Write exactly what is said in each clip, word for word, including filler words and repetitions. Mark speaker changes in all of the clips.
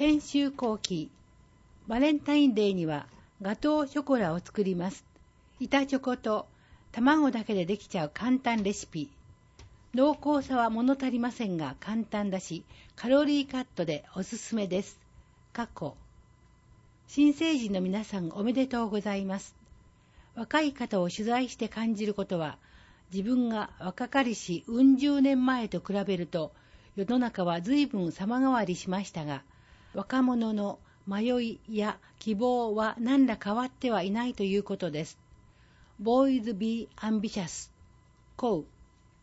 Speaker 1: 編集後期。バレンタインデーにはガトーショコラを作ります。板チョコと卵だけでできちゃう簡単レシピ。濃厚さは物足りませんが簡単だし、カロリーカットでおすすめです。過去。新成人の皆さんおめでとうございます。若い方を取材して感じることは、自分が若かりしうん十年前と比べると、世の中は随分様変わりしましたが、若者の迷いや希望は何ら変わってはいないということです。Boys be ambitious。こう。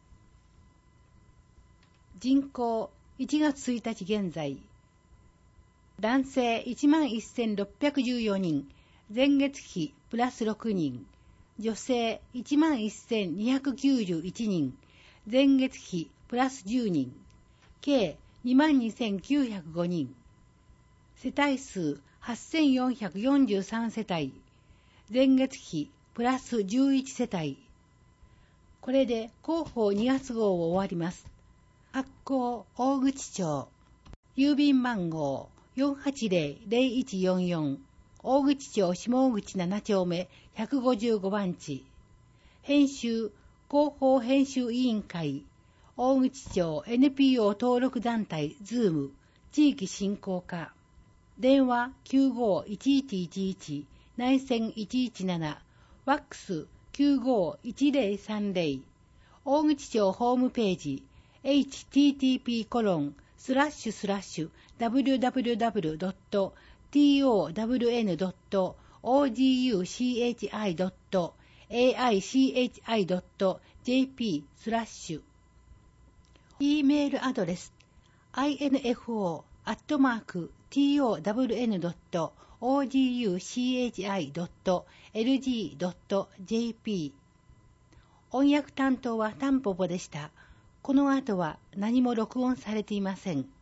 Speaker 1: 人口いちがつついたち現在。男性 いちまんせんろっぴゃくじゅうよにん、前月比プラスろくにん。女性 いちまんせんにひゃくきゅうじゅういちにん、前月比プラスじゅうにん。計 にまんにせんきゅうひゃくごにん。世帯数はっせんよんひゃくよんじゅうさんせたい。前月比プラスじゅういちせたい。これで広報にがつ号を終わります。発行大口町。郵便番号 よんはちぜろぜろいちよんよん。大口町下口ななちょうめひゃくごじゅうごばんち。編集広報編集委員会。大口町 エヌピーオー 登録団体ズーム地域振興課。電話 きゅうごいちいちいちいち 内線いちいちなな。ファックス きゅうごいちぜろさんぜろ。大口町ホームページ エイチティーティーピーコロンスラッシュスラッシュダブリューダブリューダブリュードットトワンドットオージーユーシーエイチアイドットエーアイシーエイチアイドットジェーピー スラッシュ。E メールアドレス アイエヌエフオー アットマーク トワンドットオージーユーシーエイチアイドットエルジードットジェーピー。音訳担当はタンポポでした。この後は何も録音されていません。